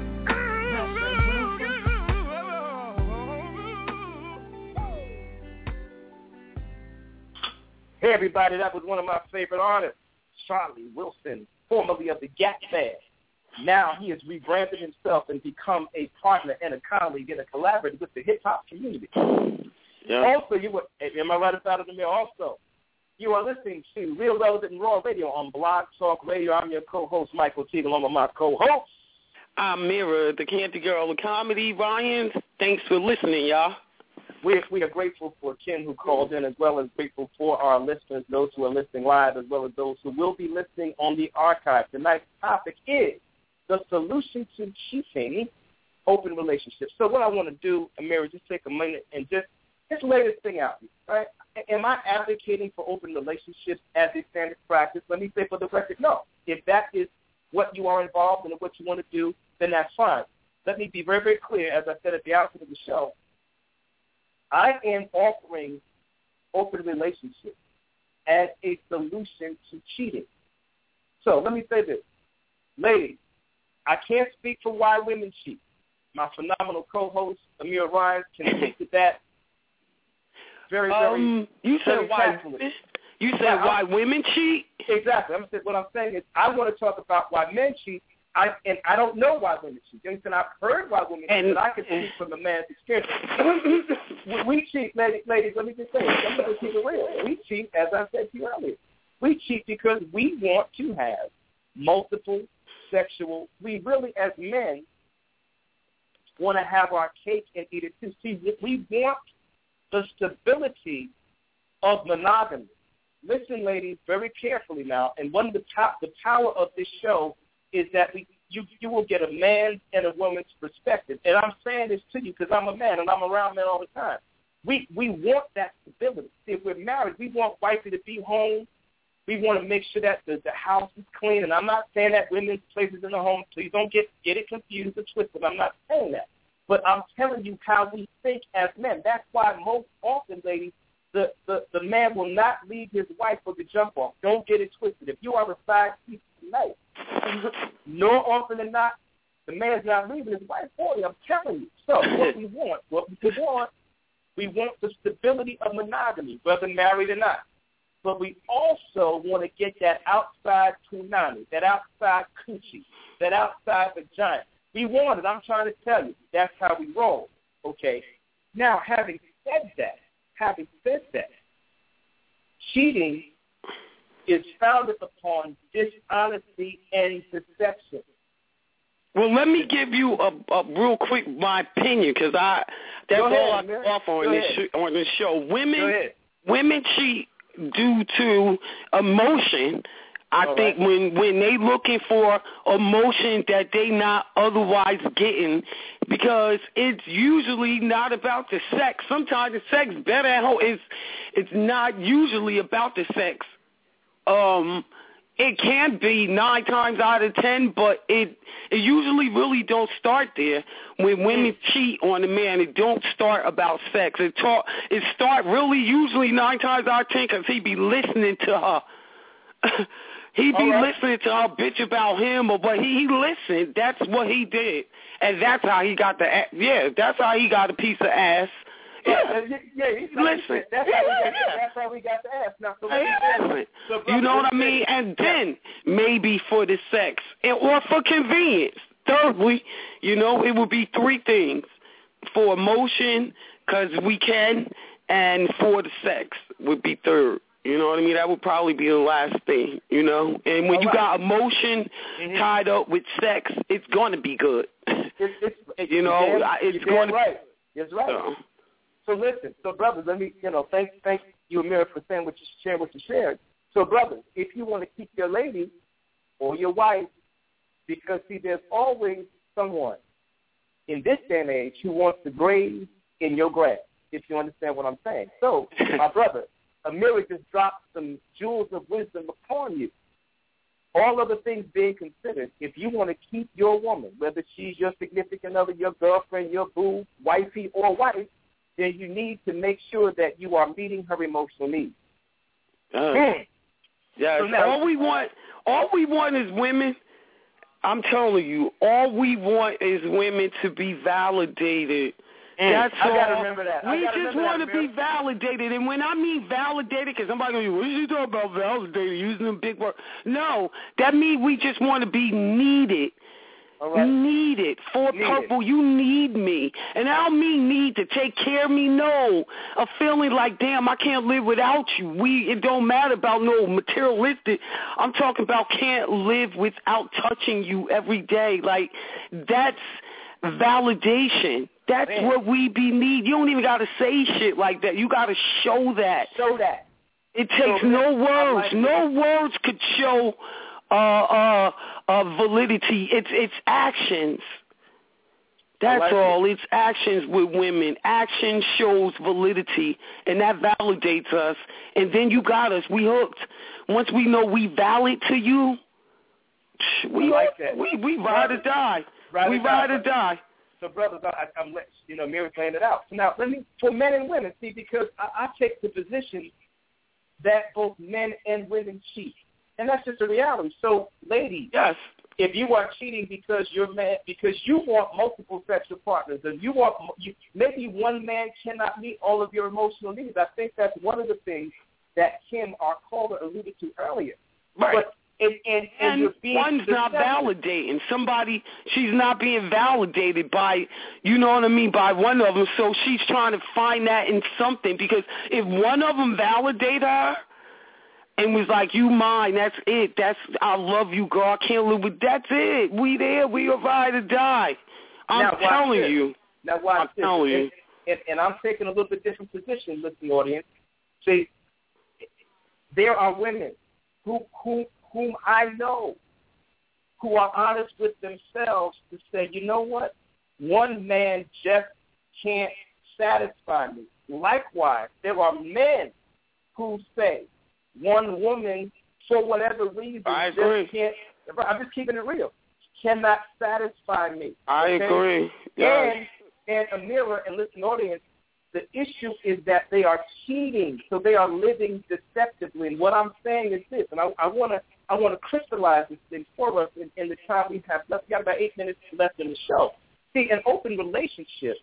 Hey, everybody, that was one of my favorite artists, Charlie Wilson, formerly of the Gap Band. Now he has rebranded himself and become a partner and a colleague and a collaborator with the hip-hop community. Yeah. Also, you were, am I right about it, Amir? Also, you are listening to Real Relevant and Raw Radio on Blog Talk Radio. I'm your co-host, Michael T. along with my co-host. I'm Mira, the Candy Girl of Comedy. Ryan, thanks for listening, y'all. We, we are grateful for Ken who called in, as well as grateful for our listeners, those who are listening live, as well as those who will be listening on the archive. Tonight's topic is the solution to cheating, open relationships. So what I want to do, Amir, is just take a minute and just, just lay this thing out. Right? Am I advocating for open relationships as a standard practice? Let me say for the record, no. If that is what you are involved in and what you want to do, then that's fine. Let me be very, very clear, as I said at the outset of the show, I am offering open relationships as a solution to cheating. So let me say this. Ladies, I can't speak for why women cheat. My phenomenal co-host, Amir Ryan, can speak to that very, very um, You said very why, carefully. you said Now, why women cheat? Exactly. I'm saying, what I'm saying is I want to talk about why men cheat, I, and I don't know why women cheat. You understand? I've heard why women cheat, And- but I can speak from the man's experience. we, we cheat, ladies, ladies, let me just say it. I'm going to keep it real. We cheat, as I said to you earlier. We cheat because we want to have multiple sexual, we really, as men, want to have our cake and eat it too. See, we want the stability of monogamy. Listen, ladies, very carefully now, and one of the top, the power of this show is that we, you, you will get a man's and a woman's perspective. And I'm saying this to you because I'm a man and I'm around men all the time. We we want that stability. See, if we're married, we want wifey to be home. We want to make sure that the, the house is clean. And I'm not saying that women's places in the home. Please don't get, get it confused or twisted. I'm not saying that. But I'm telling you how we think as men. That's why most often, ladies, the, the, the man will not leave his wife for the jump off. Don't get it twisted. If you are a side piece tonight, more often than not, the man's not leaving his wife for you. I'm telling you. So what we want, what we want, we want the stability of monogamy, whether married or not. But we also want to get that outside punani, that outside coochie, that outside vagina. We want it. I'm trying to tell you. That's how we roll. Okay? Now, having said that, having said that, cheating is founded upon dishonesty and deception. Well, let me give you a, a real quick my opinion because I that's ahead, all I man. offer on Go this ahead. sh- on this show. Go Women ahead. women cheat due to emotion. I All think right. when when they looking for emotion that they not otherwise getting, because it's usually not about the sex. Sometimes the sex better at home. It's it's not usually about the sex. Um, it can be nine times out of ten, but it it usually really don't start there. When women cheat on a man, it don't start about sex. It talk it start really usually nine times out of ten because he be listening to her. He be right. listening to her bitch about him, or but he, he listened. That's what he did, and that's how he got the a- yeah. That's how he got a piece of ass. Yeah, yeah, yeah he's listen. That's, Yeah, how we got, yeah. that's how we got the ass. Now, so Hey, listen. so, brother, You know what I listen. mean? And then maybe for the sex and, or for convenience. Thirdly, you know, it would be three things: for emotion, because we can, and for the sex would be third. You know what I mean? That would probably be the last thing, you know? And when All you right. got emotion mm-hmm. tied up with sex, it's going to be good. It's, it's, it's, you know, damn, I- it's you're going damn to right. It's right. So, So listen, so brothers, let me, you know, thank, thank you, Amir, for saying what you shared, what you shared. So, brothers, if you want to keep your lady or your wife, because, see, there's always someone in this day and age who wants to graze in your grass, if you understand what I'm saying. So, my brother, Amira just dropped some jewels of wisdom upon you. All other things being considered, if you want to keep your woman, whether she's your significant other, your girlfriend, your boo, wifey, or wife, then you need to make sure that you are meeting her emotional needs. Uh, mm. Yes, so now, all we want, all we want is women. I'm telling you, all we want is women to be validated. Mm, That's I all. gotta remember that. We just want to be validated, and when I mean validated, because somebody going to be, what are you talking about validated, using them big words? No, that means we just want to be needed. All right. Needed. For Needed. Purple, you need me. And I don't mean need to take care of me, no. A feeling like, damn, I can't live without you. We It don't matter about no materialistic. I'm talking about can't live without touching you every day. Like, that's validation. That's Man. what we be need. You don't even got to say shit like that. You got to show that. Show that. It takes so, no words. like no words could show uh, uh, uh, validity. It's it's actions. That's like all. It. It's actions with women. Action shows validity, and that validates us. And then you got us. We hooked. Once we know we valid to you, we like that. we we ride or die. Ride we or ride die. or die. So, brothers, I, I'm let you know, Mary playing it out. So now, let me for men and women, see, because I, I take the position that both men and women cheat, and that's just a reality. So, ladies, yes, if you are cheating because you're mad, because you want multiple sexual partners, and you want you, maybe one man cannot meet all of your emotional needs. I think that's one of the things that Kim, our caller, alluded to earlier. Right. But And, and, and, and you're being one's not validating. Somebody, she's not being validated by, you know what I mean, by one of them. So she's trying to find that in something. Because if one of them validate her and was like, you mine, that's it. That's, I love you, girl. I can't live with, that's it. We there. We are ride or die. I'm now, telling this. you. Now, watch I'm this. telling and, you. And, and I'm taking a little bit different position, listening audience. See, there are women who who whom I know who are honest with themselves to say, you know what? One man just can't satisfy me. Likewise, there are men who say one woman, for whatever reason, I agree. just can't, I'm just keeping it real, cannot satisfy me. I okay? agree. Yes. And, and Amira and listening audience, the issue is that they are cheating, so they are living deceptively. And what I'm saying is this, and I, I want to I want to crystallize this thing for us in, in the time we have left. We got about eight minutes left in the show. See, an open relationship,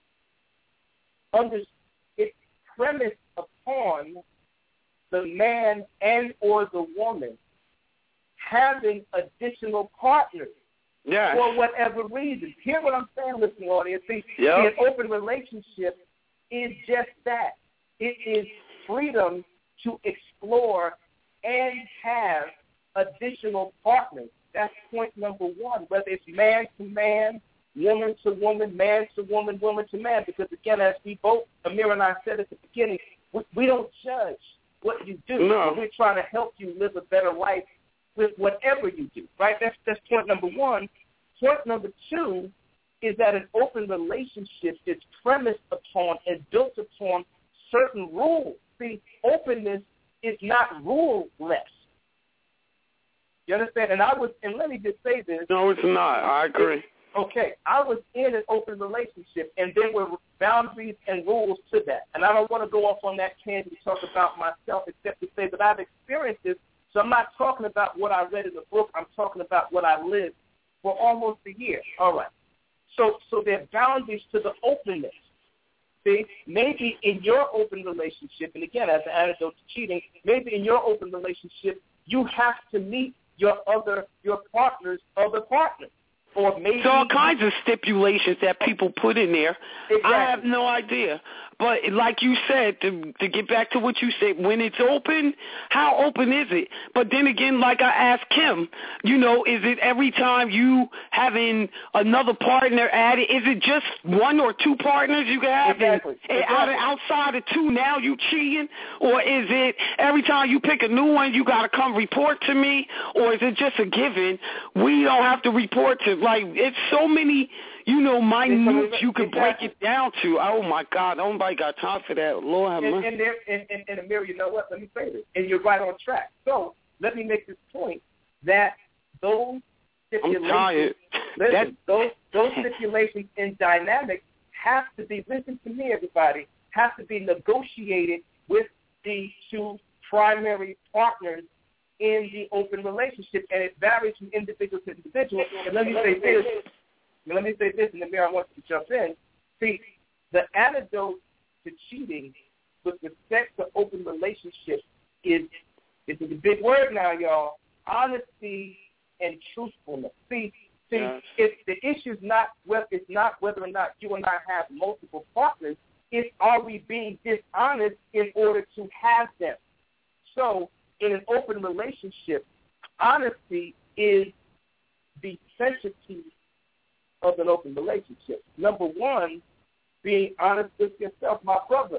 under, it's premised upon the man and or the woman having additional partners yes. for whatever reason. Hear what I'm saying, listening audience. See, yep. see, an open relationship is just that. It is freedom to explore and have additional partners. That's point number one, whether it's man to man, woman to woman, man to woman, woman to man, because, again, as we both, Amir and I said at the beginning, we, we don't judge what you do. No. We're trying to help you live a better life with whatever you do, right? That's, that's point number one. Point number two is that an open relationship is premised upon and built upon certain rules. See, openness is not rule-less. You understand? And I was, and let me just say this. No, it's not. I agree. Okay, I was in an open relationship, and there were boundaries and rules to that. And I don't want to go off on that tangent to talk about myself, except to say that I've experienced this. So I'm not talking about what I read in the book. I'm talking about what I lived for almost a year. All right. So, so there are boundaries to the openness. See, maybe in your open relationship, and again, as an antidote to cheating, maybe in your open relationship, you have to meet your other, your partner's other partners. Or maybe so all kinds of stipulations that people put in there. Exactly. I have no idea. But like you said, to to get back to what you said, when it's open, how open is it? But then again, like I asked Kim, you know, is it every time you having another partner added? Is it just one or two partners you can have? Exactly. And, exactly. Out of, outside of two, now you cheating? Or is it every time you pick a new one, you got to come report to me? Or is it just a given? We don't have to report to, like, it's so many, you know, minute you can break it down to. Oh, my God, nobody got time for that. Lord have mercy. And, and, there, and, and, and Amir, you know what? Let me say this. And you're right on track. So let me make this point that those stipulations, I'm tired. listen, that, those, those stipulations and dynamics have to be, listen to me, everybody, have to be negotiated with the two primary partners in the open relationship, and it varies from individual to individual. And let me say this. Let me say this, and Amir, I want you to jump in. See, the antidote to cheating with respect to open relationships is, this is a big word now, y'all, honesty and truthfulness. See, see, yes. if the issue is not whether it's not whether or not you and I have multiple partners, it's are we being dishonest in order to have them? So in an open relationship, honesty is the centerpiece of an open relationship. Number one, being honest with yourself, my brother,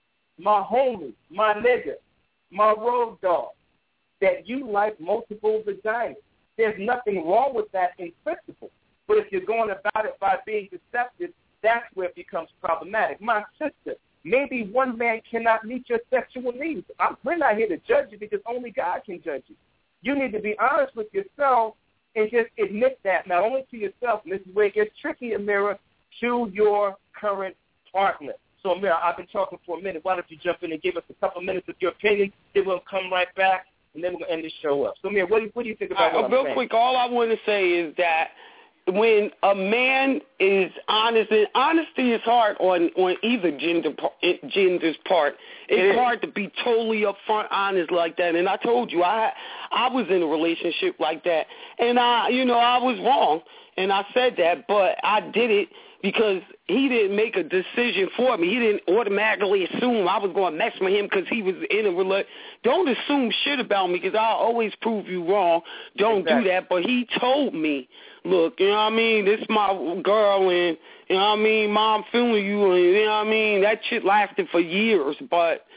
my homie, my nigga, my road dog, that you like multiple vaginas. There's nothing wrong with that in principle. But if you're going about it by being deceptive, that's where it becomes problematic. My sister, maybe one man cannot meet your sexual needs. I'm, we're not here to judge you because only God can judge you. You need to be honest with yourself and just admit that, not only to yourself, and this is where it gets tricky, Amira, to your current partner. So, Amira, I've been talking for a minute. Why don't you jump in and give us a couple minutes of your opinion, then we'll come right back, and then we're going to end this show up. So, Amira, what do you, what do you think about uh, what Real I'm saying? quick, all I want to say is that when a man is honest, and honesty is hard on, on either gender gender's part. It's it hard to be totally upfront honest like that. And I told you, I I was in a relationship like that, and I, you know, I was wrong, and I said that, but I did it because he didn't make a decision for me. He didn't automatically assume I was going to mess with him because he was in a relationship. Don't assume shit about me because I'll always prove you wrong. Don't exactly. do that. But he told me, look, you know what I mean, this is my girl, and, you know what I mean, Mom feeling you, and, you know what I mean, that shit lasted for years. But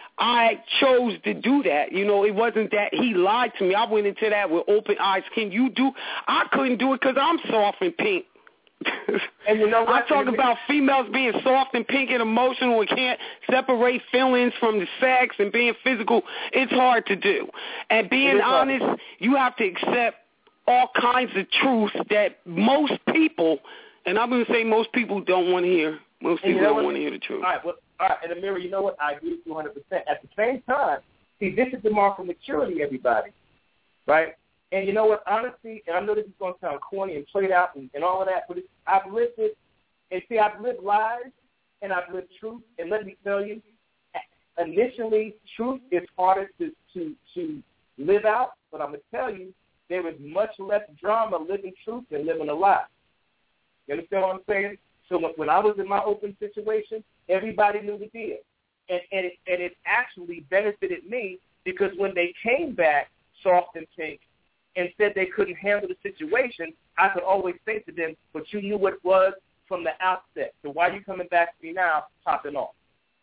I chose to do that. You know, it wasn't that he lied to me. I went into that with open eyes. Can you do? I couldn't do it because I'm soft and pink. And you know what? I talk about females being soft and pink and emotional and can't separate feelings from the sex and being physical. It's hard to do. And being honest, hard. You have to accept all kinds of truths that most people, and I'm going to say most people don't want to hear. Most people don't want to hear the truth. All right, well, all right, and Amira, you know what? I agree with you one hundred percent. At the same time, see, this is the mark of maturity, everybody, right? And you know what? Honestly, and I know this is going to sound corny and played out and, and all of that, but it's, I've lived it. And see, I've lived lies and I've lived truth. And let me tell you, initially, truth is harder to, to, to live out. But I'm going to tell you, there is much less drama living truth than living a lie. You understand what I'm saying? So when, when I was in my open situation, everybody knew the deal. And, and, it, and it actually benefited me because when they came back soft and pink, and said they couldn't handle the situation, I could always say to them, but you knew what it was from the outset. So why are you coming back to me now, popping off?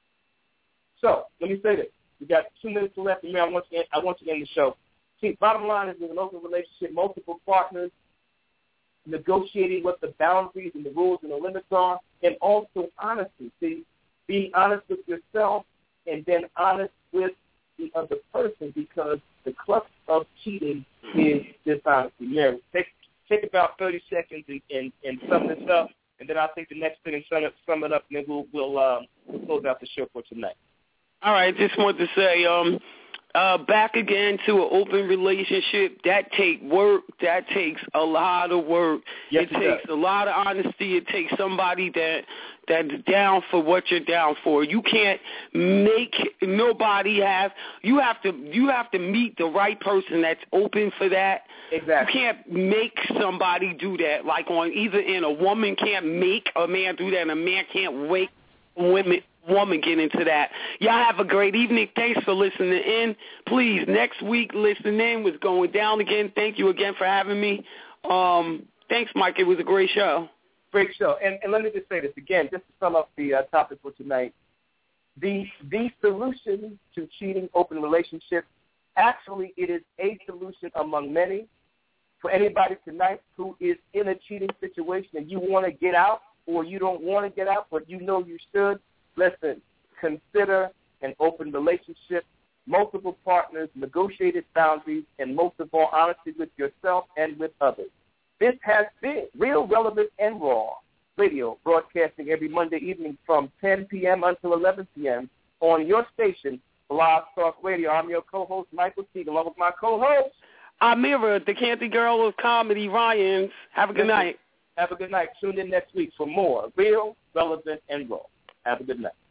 So let me say this. We got two minutes left, and I want you, I want you to end the show. See, bottom line is in an open relationship, multiple partners, negotiating what the boundaries and the rules and the limits are, and also honesty. See, being honest with yourself and then honest with the other person, because the crux of cheating is dishonesty. Yeah, take take about thirty seconds and, and, and sum this up, and then I'll take the next thing and sum it, sum it up, and then we'll we'll, um, we'll close out the show for tonight. All right, just want to say, um, uh, back again to an open relationship. That take work. That takes a lot of work. Yes, it, it takes does. a lot of honesty. It takes somebody that that's down for what you're down for. You can't make nobody have. You have to. You have to meet the right person that's open for that. Exactly. You can't make somebody do that. Like on either end, a woman can't make a man do that, and a man can't wake women woman get into that. Y'all have a great evening. Thanks for listening in. Please, next week, listen in. What's going down again. Thank you again for having me. Um, thanks, Mike. It was a great show. Great show. And, and let me just say this again, just to sum up the uh, topic for tonight. The the solution to cheating open relationships, actually it is a solution among many. For anybody tonight who is in a cheating situation and you want to get out or you don't want to get out but you know you should, listen, consider an open relationship, multiple partners, negotiated boundaries, and most of all, honesty with yourself and with others. This has been Real, Relevant, and Raw Radio, broadcasting every Monday evening from ten p.m. until eleven p.m. on your station, Blog Talk Radio. I'm your co-host, Michael Teague, along with my co-host, Amira, the Candy Girl of Comedy, Ryans. Have a good night. Have a good night. Tune in next week for more Real, Relevant, and Raw. Have a good night.